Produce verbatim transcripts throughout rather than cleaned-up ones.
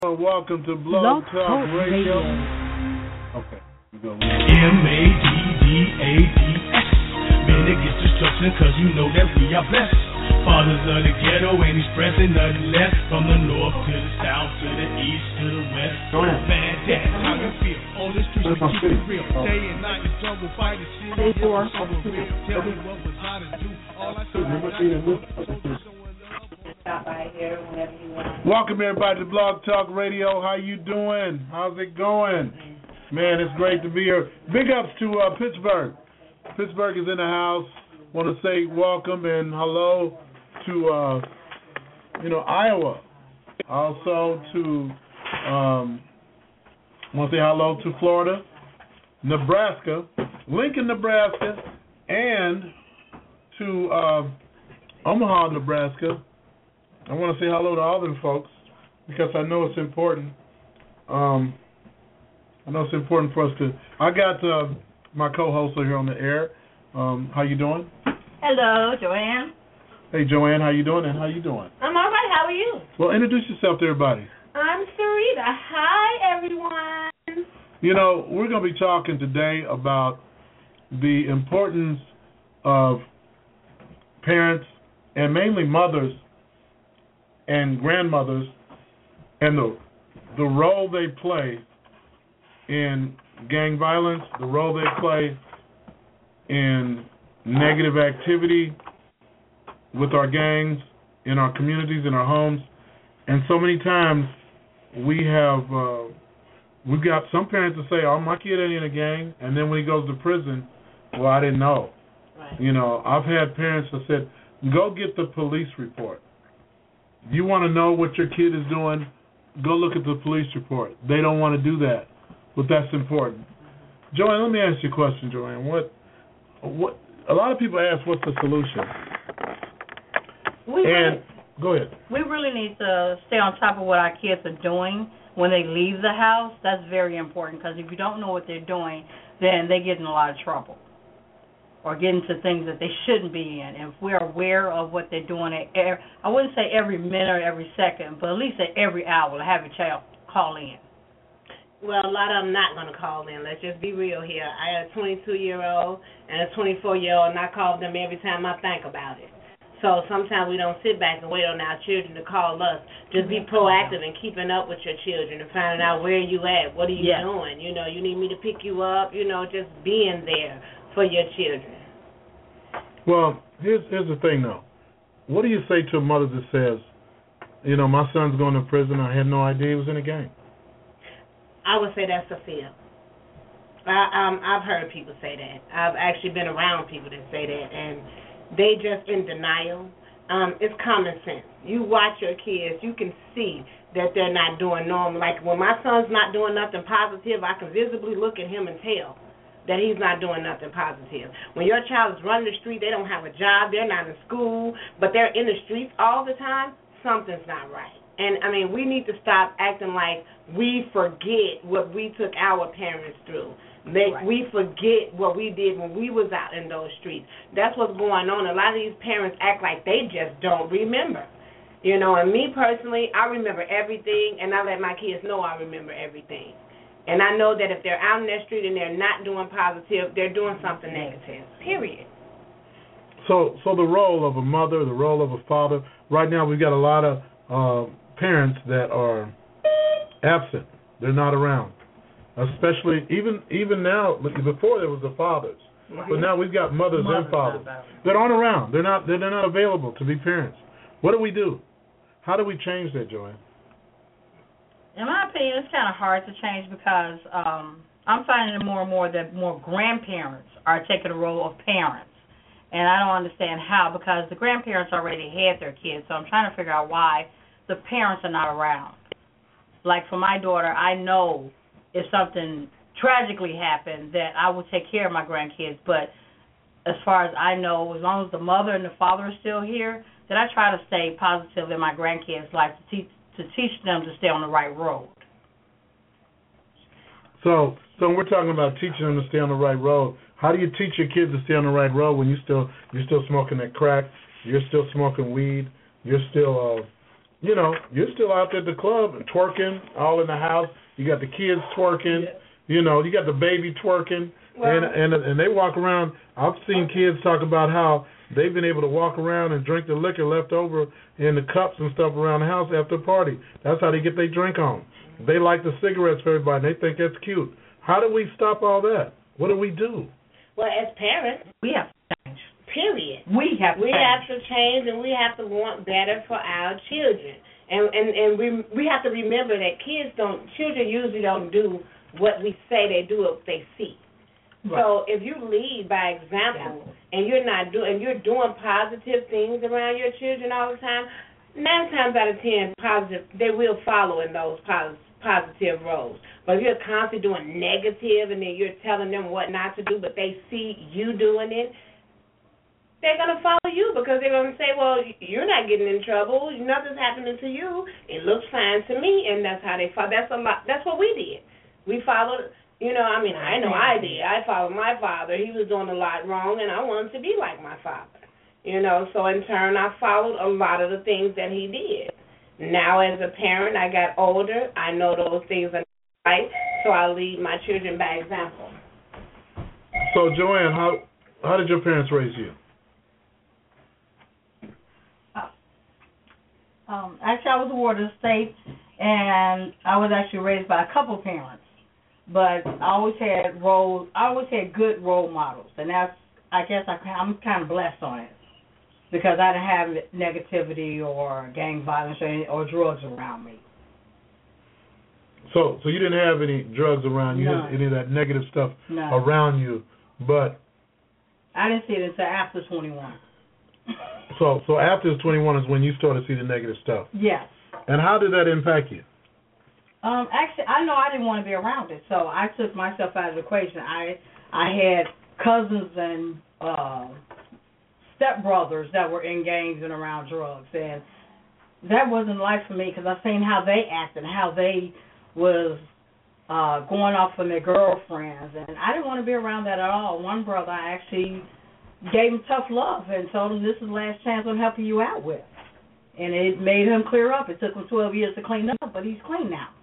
Welcome to Blog Talk, Talk Radio. Radio. Okay, we go. M A D D A D S. Man, it gets destruction because you know that we are blessed. Fathers of the ghetto ain't expressing nothing less. From the north to the south to the east to the west. Go ahead. Man, that's how you feel. On the streets we keep it real. Day and night the struggle, fighting shit. Tell me what was how to do. All I see is stop by here whenever you want. Welcome everybody to Blog Talk Radio. How you doing? How's it going? Man, it's great to be here. Big ups to uh, Pittsburgh. Pittsburgh is in the house. Want to say welcome and hello to uh, you know Iowa. Also to um, want to say hello to Florida, Nebraska, Lincoln, Nebraska, and to uh, Omaha, Nebraska. I want to say hello to all them folks because I know it's important. Um, I know it's important for us to. I got uh, my co-host here on the air. Um, how you doing? Hello, Joanne. Hey, Joanne, how you doing? And how you doing? I'm all right. How are you? Well, introduce yourself to everybody. I'm Sarita. Hi, everyone. You know, we're going to be talking today about the importance of parents and mainly mothers and grandmothers, and the the role they play in gang violence, the role they play in negative activity with our gangs, in our communities, in our homes, and so many times we have uh, we've got some parents that say, "Oh, my kid ain't in a gang," and then when he goes to prison, well, I didn't know. Right. You know, I've had parents that said, "Go get the police report." You want to know what your kid is doing, go look at the police report. They don't want to do that, but that's important. Joanne, let me ask you a question, Joanne. What, what? A lot of people ask, what's the solution? We and really, go ahead. We really need to stay on top of what our kids are doing when they leave the house. That's very important because if you don't know what they're doing, then they get in a lot of trouble or get into things that they shouldn't be in. And if we're aware of what they're doing, at every, I wouldn't say every minute or every second, but at least at every hour to have a child call in. Well, a lot of them not going to call in. Let's just be real here. I have a twenty-two-year-old and a twenty-four-year-old, and I call them every time I think about it. So sometimes we don't sit back and wait on our children to call us. Just be proactive in keeping up with your children and finding out where you at. What are you yes. doing? You know, you need me to pick you up. You know, just being there for your children. Well, here's here's the thing, though. What do you say to a mother that says, you know, my son's going to prison, I had no idea he was in a gang? I would say that's a fear. I, um, I've heard people say that. I've actually been around people that say that, and they just in denial. Um, it's common sense. You watch your kids, you can see that they're not doing normal. Like when my son's not doing nothing positive, I can visibly look at him and tell that he's not doing nothing positive. When your child is running the street, they don't have a job, they're not in school, but they're in the streets all the time, something's not right. And, I mean, we need to stop acting like we forget what we took our parents through. They, right. We forget what we did when we was out in those streets. That's what's going on. A lot of these parents act like they just don't remember. You know, and me personally, I remember everything, and I let my kids know I remember everything. And I know that if they're out in that street and they're not doing positive, they're doing something negative, period. So so the role of a mother, the role of a father, right now we've got a lot of uh, parents that are absent. They're not around. Especially, even even now, before there was the fathers. Right. But now we've got mothers, mothers and fathers that aren't around. They're not, they're not available to be parents. What do we do? How do we change that, Joanne? In my opinion, it's kind of hard to change because um, I'm finding more and more that more grandparents are taking the role of parents. And I don't understand how, because the grandparents already had their kids, so I'm trying to figure out why the parents are not around. Like for my daughter, I know if something tragically happened that I would take care of my grandkids, but as far as I know, as long as the mother and the father are still here, then I try to stay positive in my grandkids' life to teach to teach them to stay on the right road. So, so when we're talking about teaching them to stay on the right road, how do you teach your kids to stay on the right road when you still you're still smoking that crack, you're still smoking weed, you're still uh, you know, you're still out there at the club and twerking, all in the house. You got the kids twerking. Yes. You know, you got the baby twerking. Well, and, and and they walk around. I've seen kids talk about how they've been able to walk around and drink the liquor left over in the cups and stuff around the house after a party. That's how they get their drink on. They like the cigarettes for everybody, and they think that's cute. How do we stop all that? What do we do? Well, as parents, we have to change. Period. We have to we change. have to change, and we have to want better for our children. And and and we we have to remember that kids don't, children usually don't do what we say they do if they see. Right. So if you lead by example yeah. and you're not doing, and you're doing positive things around your children all the time, nine times out of ten, positive, they will follow in those positive positive roles. But if you're constantly doing negative and then you're telling them what not to do, but they see you doing it, they're going to follow you because they're going to say, well, you're not getting in trouble. Nothing's happening to you. It looks fine to me, and that's how they follow. That's a lot. That's what we did. We followed. You know, I mean, I know I did. I followed my father. He was doing a lot wrong, and I wanted to be like my father. You know, so in turn, I followed a lot of the things that he did. Now, as a parent, I got older. I know those things are not right, so I lead my children by example. So, Joanne, how how did your parents raise you? Um, actually, I was a ward of the state, and I was actually raised by a couple parents. But I always had role. I always had good role models, and that's. I guess I, I'm kind of blessed on it because I didn't have negativity or gang violence or, any, or drugs around me. So, so you didn't have any drugs around you, None. any of that negative stuff None. around you, but I didn't see it until after twenty-one. So, so after twenty-one is when you started to see the negative stuff. Yes. And how did that impact you? Um, actually, I know I didn't want to be around it, so I took myself out of the equation. I I had cousins and uh, stepbrothers that were in gangs and around drugs, and that wasn't life for me because I seen how they acted, how they was uh, going off on their girlfriends, and I didn't want to be around that at all. One brother, I actually gave him tough love and told him this is the last chance I'm helping you out with, and it made him clear up. It took him twelve years to clean up, but he's clean now.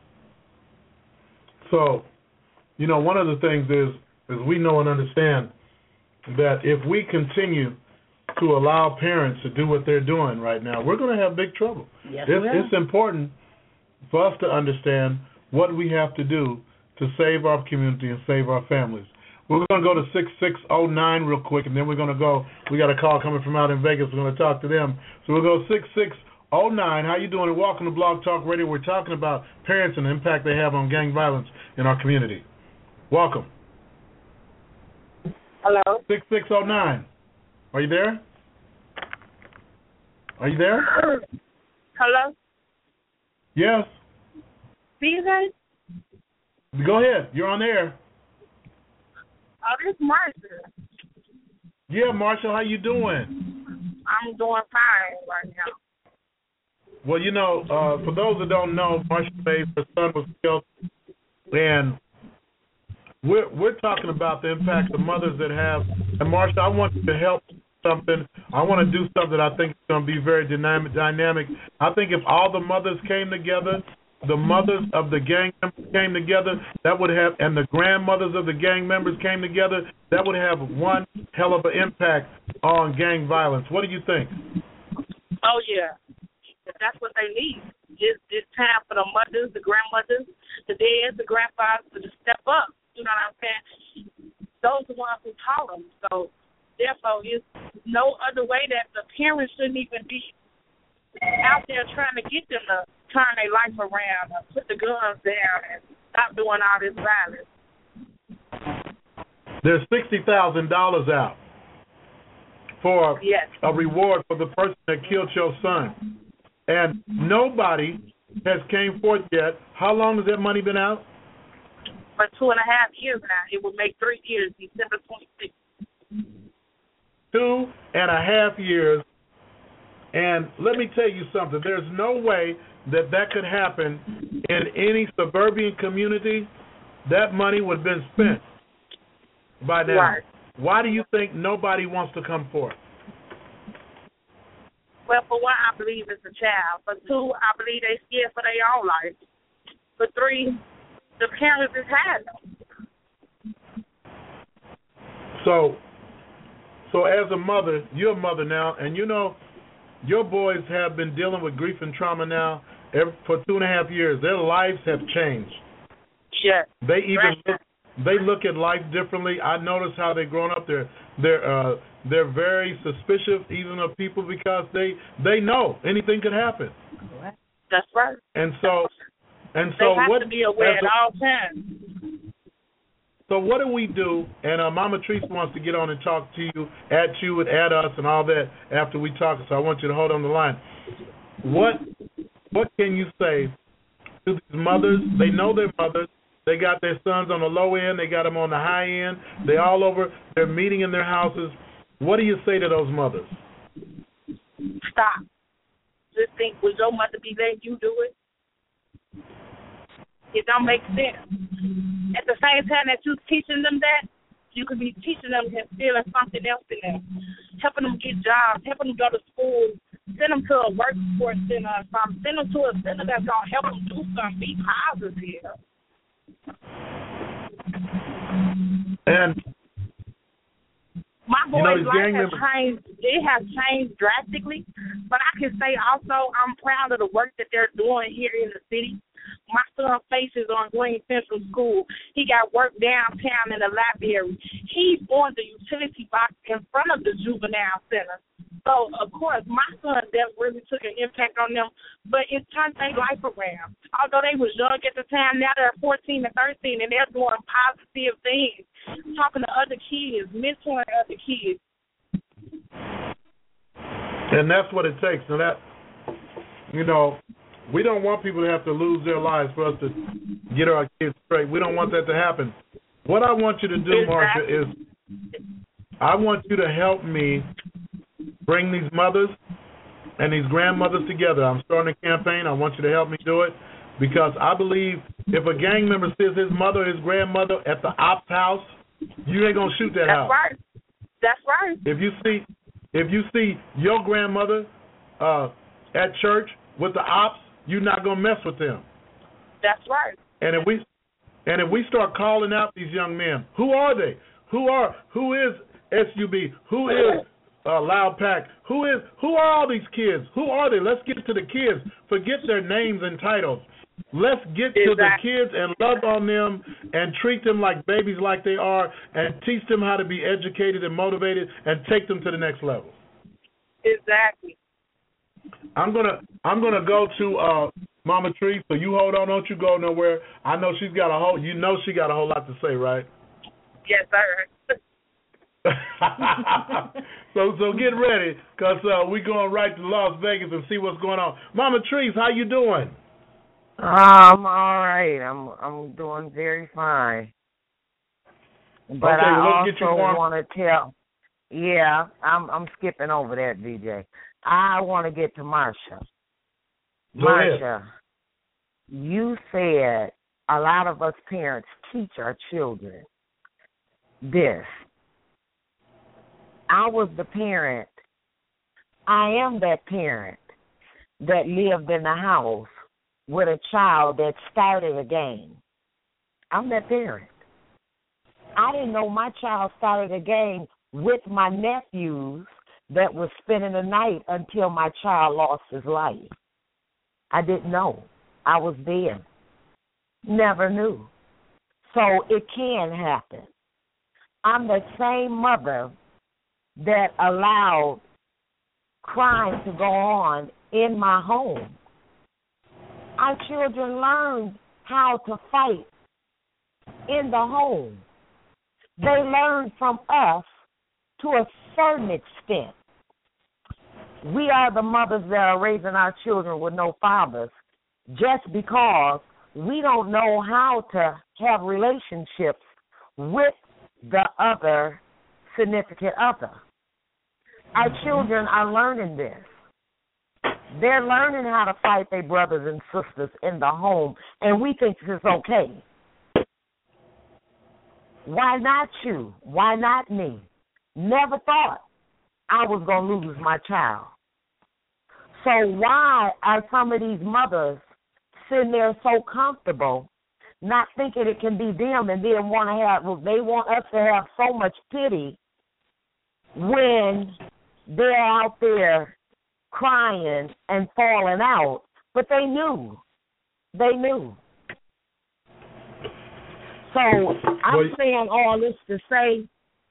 So, you know, one of the things is, is we know and understand that if we continue to allow parents to do what they're doing right now, we're going to have big trouble. Yes, it's, we are. It's important for us to understand what we have to do to save our community and save our families. We're going to go to six six oh nine real quick, and then we're going to go. We got a call coming from out in Vegas. We're going to talk to them. So we'll go six six oh nine. How you doing? And welcome to Blog Talk Radio. We're talking about parents and the impact they have on gang violence in our community. Welcome. Hello. six six oh nine. Are you there? Are you there? Hello. Yes. See guys? Go ahead. You're on air. Oh, this is Marcia. Yeah, Marshall, how you doing? I'm doing fine right now. Well, you know, uh, for those that don't know, Marshall Mays, her son was killed, and we're we're talking about the impact of mothers that have. And Marshall, I want you to help something. I want to do something I think is going to be very dynamic. Dynamic. I think if all the mothers came together, the mothers of the gang members came together, that would have, and the grandmothers of the gang members came together, that would have one hell of an impact on gang violence. What do you think? Oh yeah. That's what they need. It's, it's time for the mothers, the grandmothers, the dads, the grandfathers to step up. You know what I'm saying? Those are the ones who taught them. So, therefore, there's no other way that the parents shouldn't even be out there trying to get them to turn their life around or put the guns down and stop doing all this violence. There's sixty thousand dollars out for yes. a reward for the person that killed your son. And nobody has came forth yet. How long has that money been out? For two and a half years now. It will make three years, December twenty-sixth. Two and a half years. And let me tell you something. There's no way that that could happen in any suburban community. That money would have been spent by now. Right. Why do you think nobody wants to come forth? Well, for one, I believe it's a child. For two, I believe they scared for their own life. For three, the parents is hiding them. So, so as a mother, you're a mother now, and you know your boys have been dealing with grief and trauma now every, for two and a half years. Their lives have changed. Sure. They even look, they look at life differently. I notice how they've grown up. They're they're uh, they're very suspicious even of people because they they know anything could happen. That's right. And so and they so have what? to be aware at a, all times. So what do we do? And uh, Mama Treese wants to get on and talk to you, at you, and at us, and all that after we talk. So I want you to hold on the line. What what can you say to these mothers? They know their mothers. They got their sons on the low end. They got them on the high end. They all over. They're meeting in their houses. What do you say to those mothers? Stop. Just think, would your mother be letting you do it? It don't make sense. At the same time that you're teaching them that, you could be teaching them and feeling something else in them, helping them get jobs, helping them go to school, send them to a workforce center or something, send them to a center that's going to help them do something, be positive. And my boy's you know, life has members- changed. It has changed drastically, but I can say also I'm proud of the work that they're doing here in the city. My son faces on Green Central School. He got work downtown in the library. He's on the utility box in front of the juvenile center. So, of course, my son, that really took an impact on them, but it turned their life around. Although they was young at the time, now they're fourteen and thirteen, and they're doing positive things, talking to other kids, mentoring other kids. And that's what it takes. Now that, you know, we don't want people to have to lose their lives for us to get our kids straight. We don't want that to happen. What I want you to do, Marsha, is I want you to help me bring these mothers and these grandmothers together. I'm starting a campaign. I want you to help me do it because I believe if a gang member sees his mother or his grandmother at the ops house, you ain't going to shoot that That's house. Right. That's right. If you see if you see your grandmother uh, at church with the ops, you're not going to mess with them. That's right. And if we and if we start calling out these young men, who are they? Who are who is S U B? Who is uh, Loud Pack? Who is who are all these kids? Who are they? Let's get to the kids. Forget their names and titles. Let's get exactly. to the kids and love on them and treat them like babies like they are and teach them how to be educated and motivated and take them to the next level. Exactly. I'm gonna I'm gonna go to uh, Mama Tree. So you hold on, don't you go nowhere. I know she's got a whole. You know she got a whole lot to say, right? Yes, sir. so so get ready, cause uh, we're going right to Las Vegas and see what's going on. Mama Trees, how you doing? I'm all right. I'm I'm doing very fine. But okay, I well, let's also get you want to tell. Yeah, I'm I'm skipping over that, V J. I want to get to Marsha. Go Marsha, ahead. You said a lot of us parents teach our children this. I was the parent. I am that parent that lived in the house with a child that started a game. I'm that parent. I didn't know my child started a game with my nephews that was spending the night until my child lost his life. I didn't know. I was there. Never knew. So it can happen. I'm the same mother that allowed crime to go on in my home. Our children learned how to fight in the home. They learned from us to a certain extent. We are the mothers that are raising our children with no fathers just because we don't know how to have relationships with the other significant other. Our children are learning this. They're learning how to fight their brothers and sisters in the home, and we think it's okay. Why not you? Why not me? Never thought I was going to lose my child. So why are some of these mothers sitting there so comfortable, not thinking it can be them, and then want to have, well, they want us to have so much pity when they're out there crying and falling out, but they knew. They knew. So I'm saying all this to say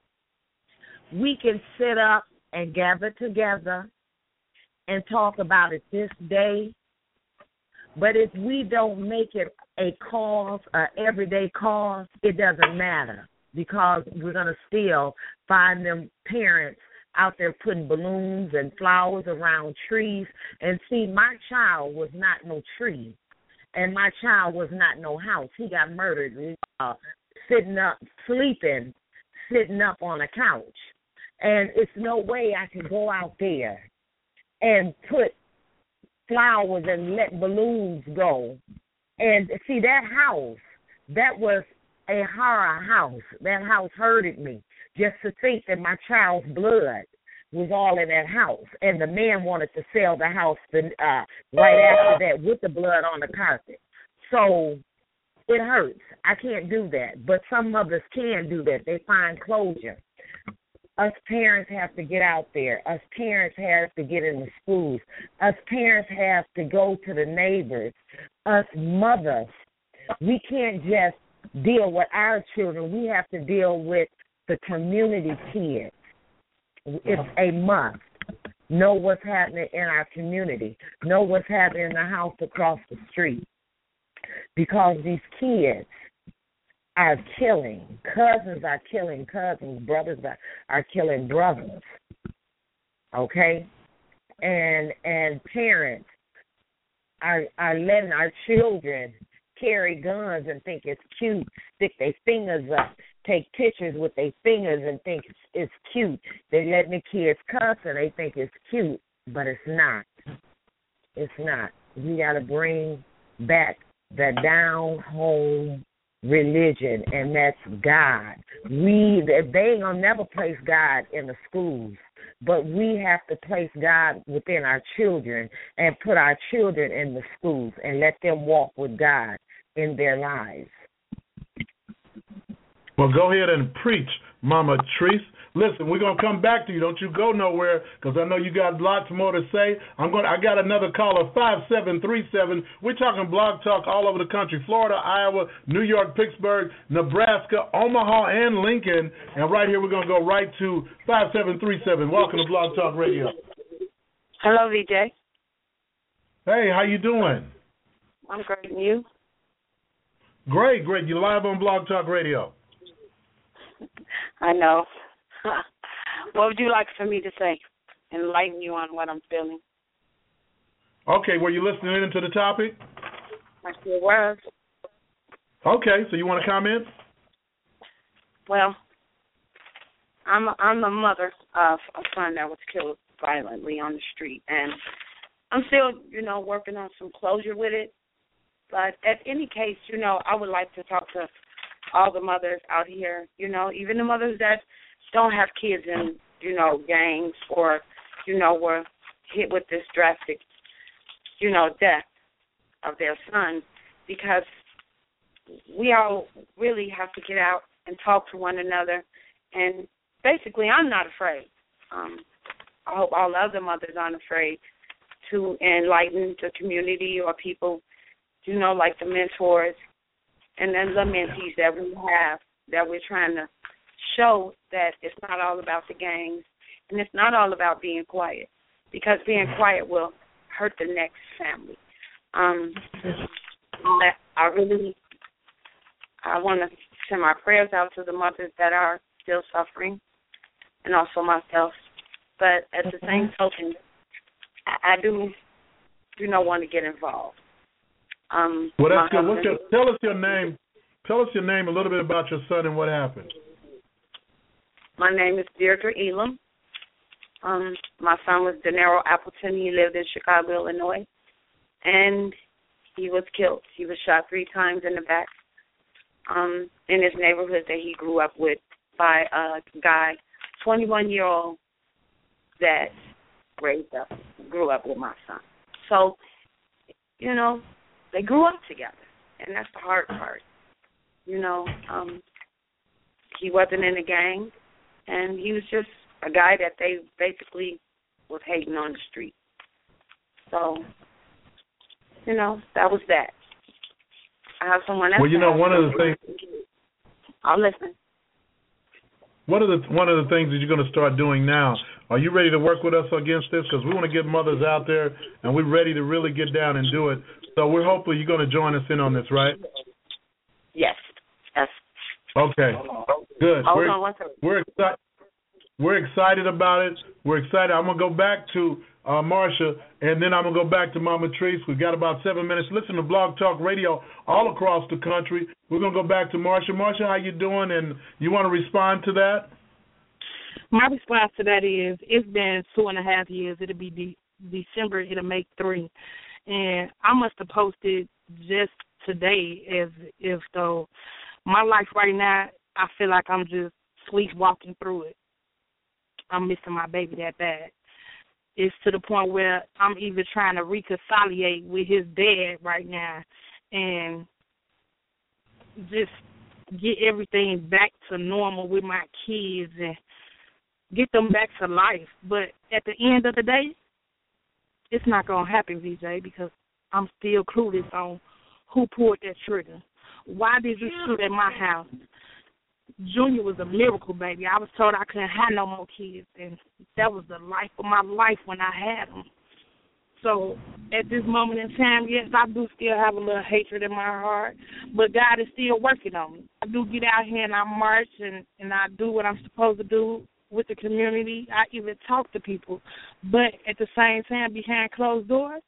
we can sit up and gather together and talk about it this day, but if we don't make it a cause, an everyday cause, it doesn't matter, because we're going to still find them parents out there putting balloons and flowers around trees. And see, my child was not no tree, and my child was not no house. He got murdered uh, sitting up, sleeping, sitting up on a couch. And it's no way I can go out there and put flowers and let balloons go. And see, that house, that was a horror house. That house hurted me just to think that my child's blood was all in that house. And the man wanted to sell the house to, uh, right after that with the blood on the carpet. So it hurts. I can't do that. But some mothers can do that. They find closure. Us parents have to get out there. Us parents have to get in the schools. Us parents have to go to the neighbors. Us mothers, we can't just deal with our children. We have to deal with the community kids. It's a must. Know what's happening in our community. Know what's happening in the house across the street. Because these kids are killing. Cousins are killing cousins. Brothers are, are killing brothers. Okay? And and parents are are letting our children carry guns and think it's cute, stick their fingers up, take pictures with their fingers and think it's, it's cute. They letting the kids cuss and they think it's cute, but it's not. It's not. We got to bring back the down-home religion, and that's God. We they ain't gonna never place God in the schools, but we have to place God within our children and put our children in the schools and let them walk with God in their lives. Well, go ahead and preach, Mama Treese. Listen, we're gonna come back to you. Don't you go nowhere, because I know you got lots more to say. I'm going. I got another caller, five seven three seven. We're talking Blog Talk all over the country: Florida, Iowa, New York, Pittsburgh, Nebraska, Omaha, and Lincoln. And right here, we're gonna go right to five seven three seven. Welcome to Blog Talk Radio. Hello, V J. Hey, how you doing? I'm great, and you? Great, great. You're live on Blog Talk Radio. I know. What would you like for me to say? Enlighten you on what I'm feeling. Okay, were you listening into the topic? I sure was. Okay, so you want to comment? Well, I'm a, I'm the mother of a son that was killed violently on the street, and I'm still, you know, working on some closure with it. But at any case, you know, I would like to talk to all the mothers out here, you know, even the mothers that don't have kids in, you know, gangs or, you know, were hit with this drastic, you know, death of their son, because we all really have to get out and talk to one another. And basically, I'm not afraid. Um, I hope all other mothers aren't afraid to enlighten the community or people, you know, like the mentors and then the mentees that we have, that we're trying to show that it's not all about the gangs and it's not all about being quiet, because being quiet will hurt the next family. Um, I really, I want to send my prayers out to the mothers that are still suffering, and also myself. But at the same token, I, I do, you know, want to get involved. Um, well, that's good. What's your, tell us your name. Tell us your name, a little bit about your son and what happened. My name is Deirdre Elam. Um, my son was Denero Appleton. He lived in Chicago, Illinois, and he was killed. He was shot three times in the back um, in his neighborhood that he grew up with by a guy, twenty-one-year-old, that raised up, grew up with my son. So, you know, they grew up together, and that's the hard part. You know, um, he wasn't in the gang, and he was just a guy that they basically was hating on the street. So, you know, that was that. I have someone else. Well, you know, one of the things. I'll listen. What are the one of the things that you're going to start doing now? Are you ready to work with us against this? Because we want to get mothers out there, and we're ready to really get down and do it. So we're hopefully you're going to join us in on this, right? Yes. Yes. Okay. Good. Hold we're, on one second. We're excited. We're excited about it. We're excited. I'm going to go back to uh, Marsha, and then I'm going to go back to Mama Treese. We've got about seven minutes. Listen to Blog Talk Radio all across the country. We're going to go back to Marsha. Marsha, how you doing? And you want to respond to that? My response to that is it's been two and a half years. It'll be de- December. It'll make three. And I must have posted just today as if though my life right now, I feel like I'm just sleepwalking through it. I'm missing my baby that bad. It's to the point where I'm even trying to reconciliate with his dad right now and just get everything back to normal with my kids and get them back to life. But at the end of the day, it's not going to happen, V J, because I'm still clueless on who pulled that trigger. Why did you shoot at my house? Junior was a miracle baby. I was told I couldn't have no more kids, and that was the life of my life when I had them. So at this moment in time, yes, I do still have a little hatred in my heart, but God is still working on me. I do get out here and I march and, and I do what I'm supposed to do with the community. I even talk to people, but at the same time, behind closed doors,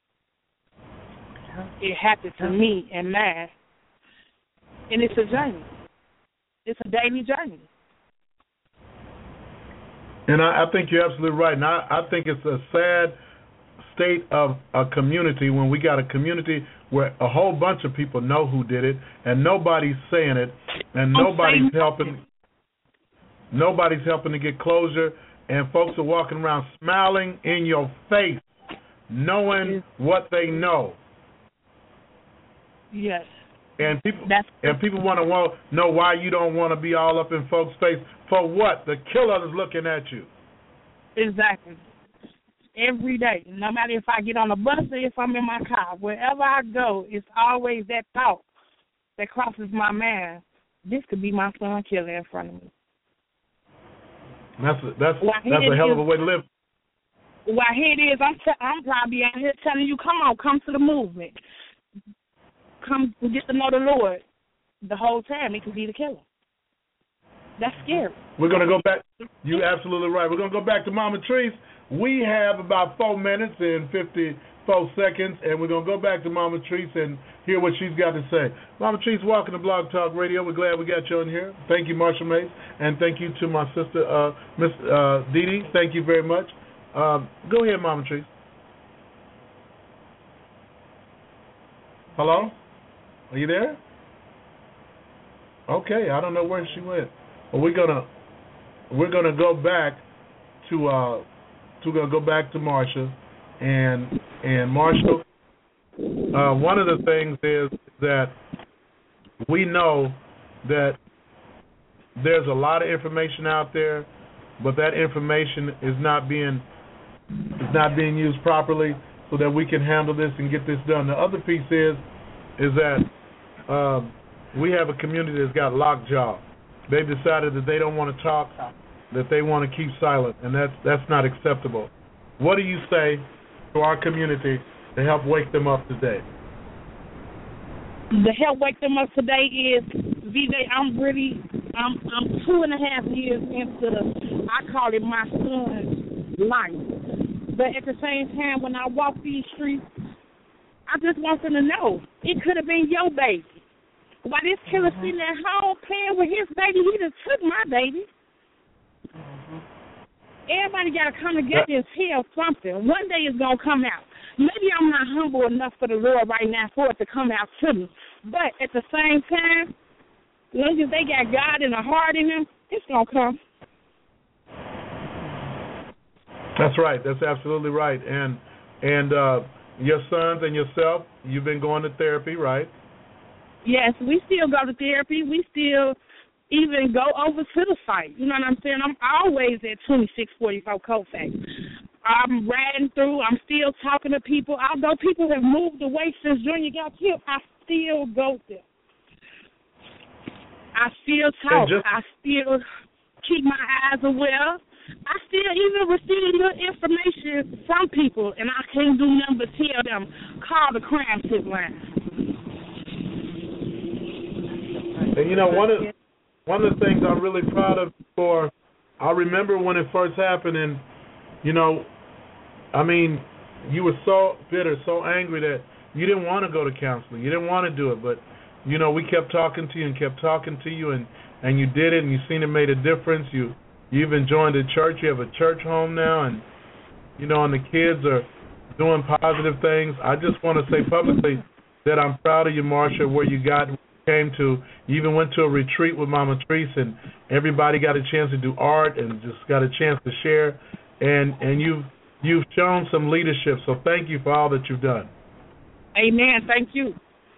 it happened to me and mine, and it's a journey. It's a daily journey. And I, I think you're absolutely right. And I, I think it's a sad state of a community when we got a community where a whole bunch of people know who did it, and nobody's saying it, and nobody's helping. Nobody's helping to get closure, and folks are walking around smiling in your face, knowing what they know. Yes. And people That's, and people want to know why you don't want to be all up in folks' face. For what? The killer is looking at you. Exactly. Every day, no matter if I get on a bus or if I'm in my car, wherever I go, it's always that thought that crosses my mind. This could be my son killer in front of me. That's a, that's well, that's a hell is, of a way to live. Well, here it is. I'm t- I'm probably out here telling you, come on, come to the movement. Come get to know the Lord. The whole time it could be the killer. That's scary. We're going to go back. You're absolutely right. We're going to go back to Mama Treese. We have about four minutes and fifty-four seconds, and we're going to go back to Mama Treese and hear what she's got to say. Mama Treese, welcome to Blog Talk Radio. We're glad we got you on here. Thank you, Marsha Mace, and thank you to my sister, uh, Miss uh, Dee Dee. Thank you very much. Um, go ahead, Mama Treese. Hello? Are you there? Okay, I don't know where she went. Well, we're gonna we're gonna go back to uh to go go back to Marsha, and and Marsha. Uh, one of the things is that we know that there's a lot of information out there, but that information is not being is not being used properly so that we can handle this and get this done. The other piece is is that um, we have a community that's got lockjaw. They've decided that they don't want to talk, that they want to keep silent, and that's that's not acceptable. What do you say to our community to help wake them up today? The help wake them up today is, V J, I'm really, I'm, I'm two and a half years into, I call it my son's life. But at the same time, when I walk these streets, I just want them to know it could have been your baby. While this killer mm-hmm. sitting at home playing with his baby, he just took my baby. Mm-hmm. Everybody got to come together and tell something. One day it's going to come out. Maybe I'm not humble enough for the Lord right now for it to come out to me. But at the same time, as long as they got God and a heart in them, it's going to come. That's right. That's absolutely right. And and uh, your sons and yourself, you've been going to therapy, right? Yes, we still go to therapy. We still even go over to the site. You know what I'm saying? I'm always at twenty-six forty-four Colfax. I'm riding through. I'm still talking to people. Although people have moved away since Junior got killed, I still go there. I still talk. Just, I still keep my eyes aware. I still even receive little information from people, and I can't do nothing but tell them, call the crime tip line. And, you know, one of, one of the things I'm really proud of for, I remember when it first happened, and, you know, I mean, you were so bitter, so angry that you didn't want to go to counseling. You didn't want to do it, but, you know, we kept talking to you and kept talking to you, and, and you did it, and you seen it made a difference. You you even joined a church. You have a church home now, and, you know, and the kids are doing positive things. I just want to say publicly that I'm proud of you, Marsha, where you got came to. You even went to a retreat with Mama Treese, and everybody got a chance to do art and just got a chance to share, and and you've you've shown some leadership. So thank you for all that you've done. Amen. Thank you.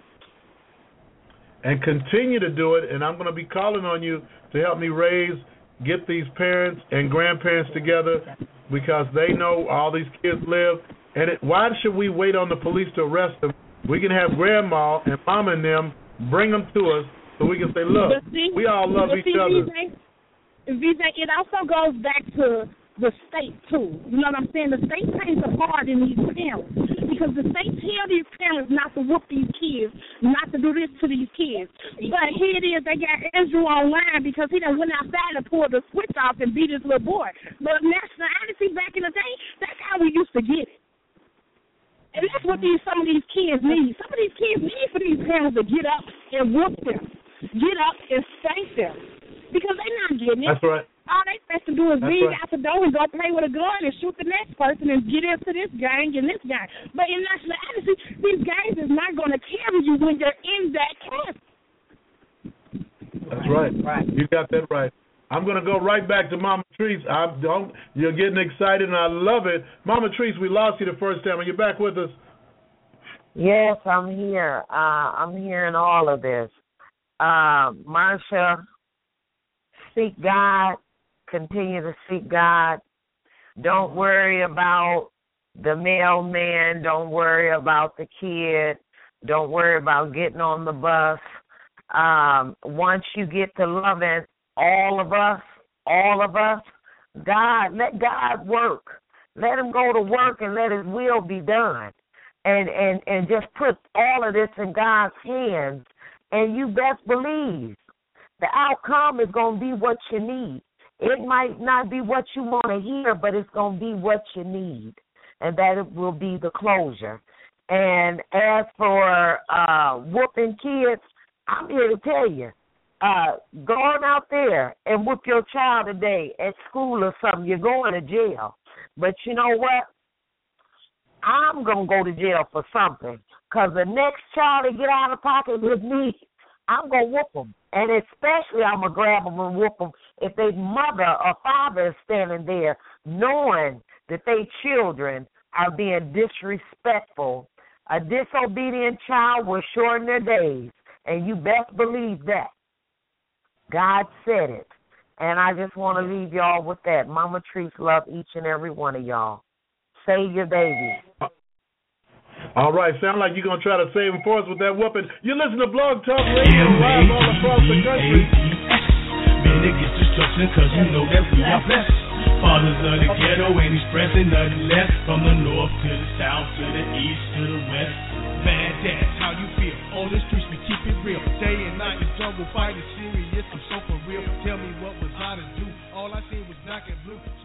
And continue to do it, and I'm going to be calling on you to help me raise, get these parents and grandparents together, because they know all these kids live. And it, why should we wait on the police to arrest them? We can have grandma and mama and them bring them to us so we can say, look, see, we all love each see, other. V J, it also goes back to the state, too. You know what I'm saying? The state plays a part in these parents, because the state tell these parents not to whoop these kids, not to do this to these kids. But here it is, they got Andrew online because he done went outside and pulled the switch off and beat his little boy. But national honesty back in the day, that's how we used to get it. And that's what these some of these kids need. Some of these kids need for these parents to get up and whoop them, get up and spank them, because they're not getting it. That's right. All they supposed to do is That's leave right. out the door and go play with a gun and shoot the next person and get into this gang and this gang. But in national honesty, these gangs is not going to carry you when you're in that camp. That's right. Right. You got that right. I'm going to go right back to Mama Treese. I don't. You're getting excited, and I love it. Mama Treese, we lost you the first time. Are you back with us? Yes, I'm here. Uh, I'm hearing all of this. Uh, Marsha, seek God. Continue to seek God. Don't worry about the mailman. Don't worry about the kid. Don't worry about getting on the bus. Um, once you get to loving all of us, all of us, God, let God work. Let him go to work and let his will be done. And, and, and just put all of this in God's hands, and you best believe the outcome is going to be what you need. It might not be what you want to hear, but it's going to be what you need, and that it will be the closure. And as for uh, whooping kids, I'm here to tell you, uh, going out there and whoop your child today at school or something, you're going to jail. But you know what? I'm going to go to jail for something, because the next child to get out of pocket with me, I'm going to whoop them. And especially I'm going to grab them and whoop them if their mother or father is standing there knowing that their children are being disrespectful. A disobedient child will shorten their days, and you best believe that. God said it. And I just want to leave y'all with that. Mama Treese love each and every one of y'all. Save your babies. All right, sound like you're going to try to save them for us with that whooping. You listen to Blog Talk Radio live all across the country. Man, it gets destruction because you know that we are blessed. Fathers of the ghetto ain't expressing nothing less. From the north to the south, to the east, to the west. Man, that's how you feel. On the streets, we keep it real. Day and night, the jungle fight is serious. I'm so for real. Tell me what was I to do. All I seen was black and blue.